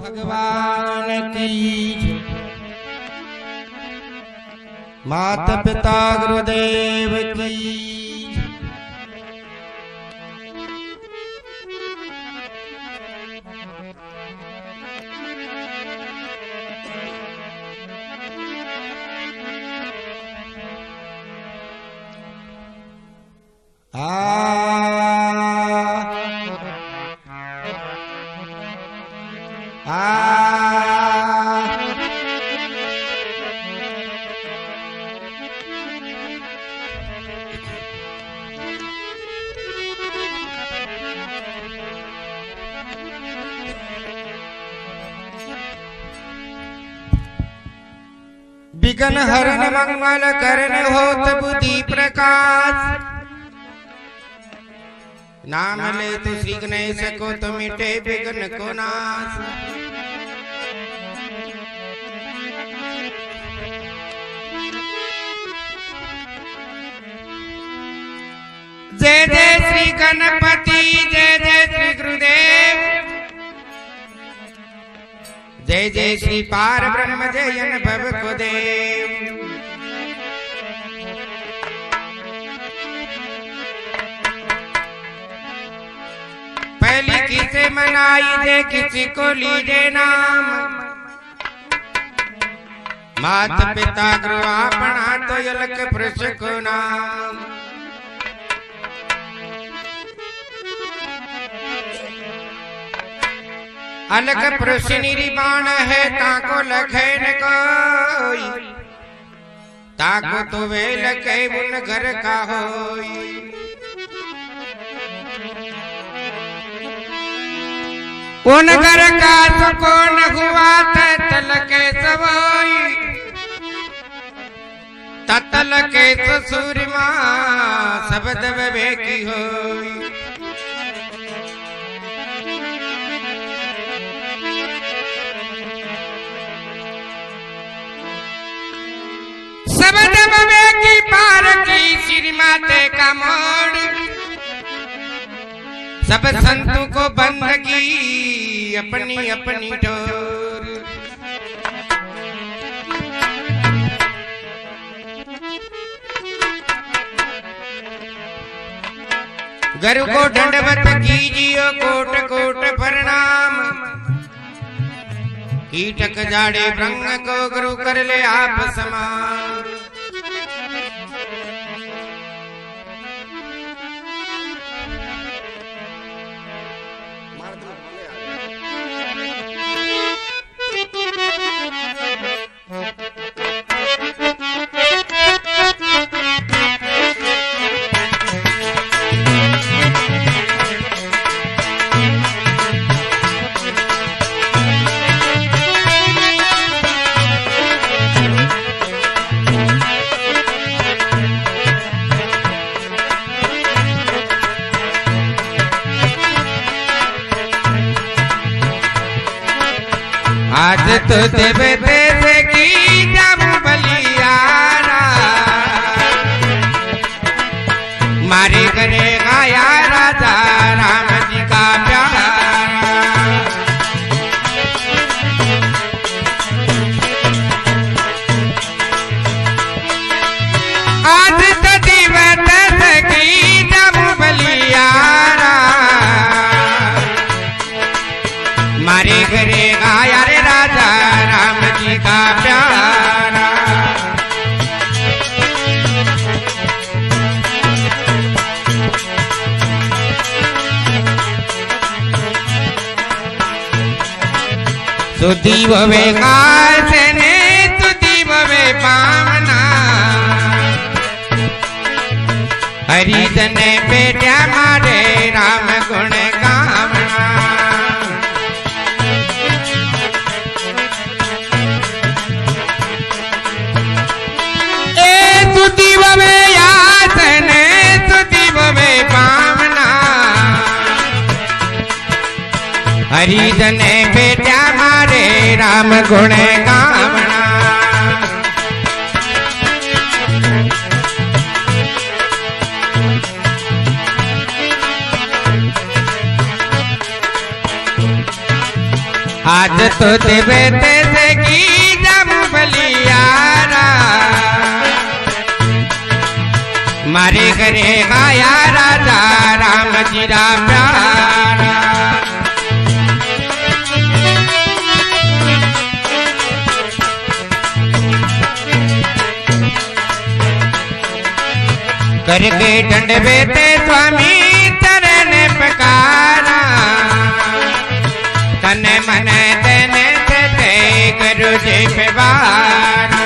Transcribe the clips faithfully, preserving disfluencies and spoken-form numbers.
भगवान की, माता पिता गुरुदेव की। आ विघ्न हरण मंगल करण होत बुद्धि प्रकाश, नाम ले तो श्री गणेश को तो मिटे विघ्न को नाश। जय जय श्री गणपति, जय जय श्री गुरुदेव, जय जय श्री पार ब्रह्म, जय अनुभव को देव। पहली किसे मनाई दे, किसी को लीजे नाम, माता पिता गुरु अपना तो अलग पुरुष को नाम। अलग पुरुष निर्माण है, ताको लखे न कोई, ताको तो वे लखे उन घर का होई। उन घर का तो कौन हुआ तल के सवोई, ततल के सूरमा शब्द वे की होई। शब्द वे की पार की श्री माते का मोड़, सब संतों को बंदगी अपनी अपनी डोर। गुरु को दंडवत कीजियो कोट कोट प्रणाम, कीटक जाड़े ब्रह्म को गुरु कर ले आप समान। आज तो देव देश की जब बलियारा, मारे करेगा या राजा राम जी का प्यारा। आज तो देव देश की जब बलियारा, मारे करेगा यार राजा राम जी का प्यारा। सुधी भवे काश ने तुधी भवे पावना, हरिजन बेटा मारे राम गुण गावना। तुदी भवे यातन तुदी भवे पावना, हरिजन बेटा मारे राम गुण गावना। आज आज तो देवे तेरे की जब बलियारा मारे करे गाया राजा राम जी रा प्यारा। करके डंडवे ते स्वामी चरण पकारा तने मन देने से ते गुरु जी पे वारा।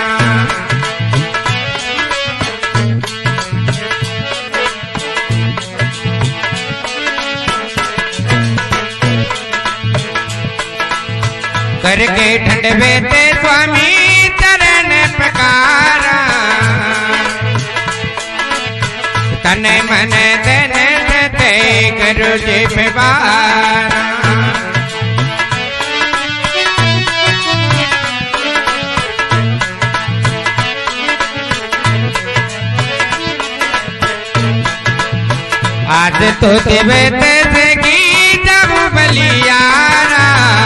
करके डंडवे ते स्वामी चरण पकारा तने मन देने से ते गुरु जी पे वारा। आज तो देवे तेरे की जब बलियारा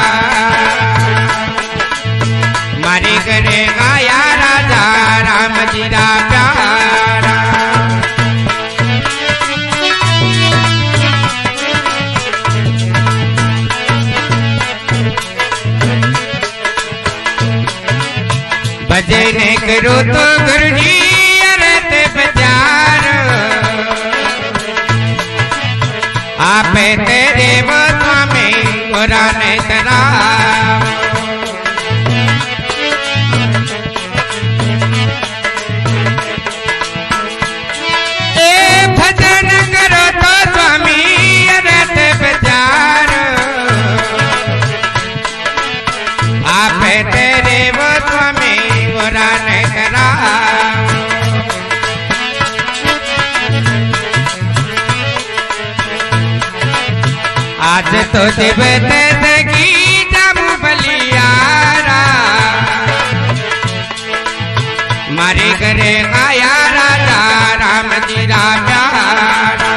मारी करेगा या राजा राम जी रा प्यारा। भजन करो तो गुरु जी अरत बजार आप तेरे वो स्वामी कुरान तरा। ए भजन करो तो स्वामी अरत बजार आप तेरे वो स्वामी कुरान तरा। आज तो देवे तेरे की जब बलियारा मारे करे गाया राजा राम जी रा प्यारा।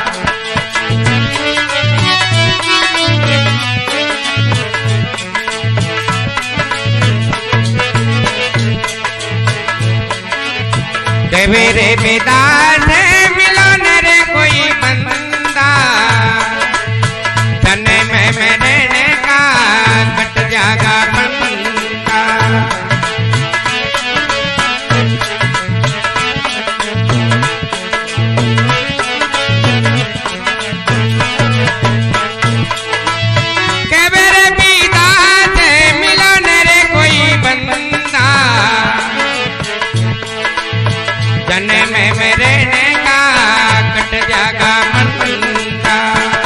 देवे रे बेदास मिलो न रे कोई बंदा तने में मेरे का कट जागा बंदा। केवरे पीता से मिलो न रे कोई बंदा तने में मेरे का कट जागा बंदा।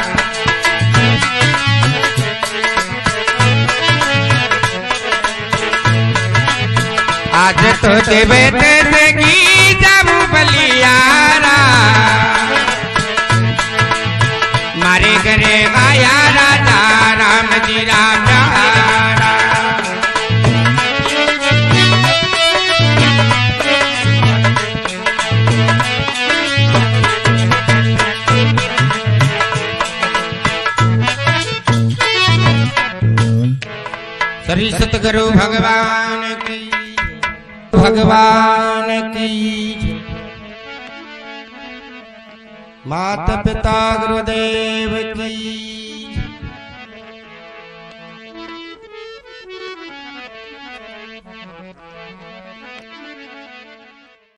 आज तो देवे तेरे की जब बलियारा मारे करे गाया राजा राम जी रा प्यारा। श्री सतगुरु भगवान की भगवान की माता पिता गुरुदेव की।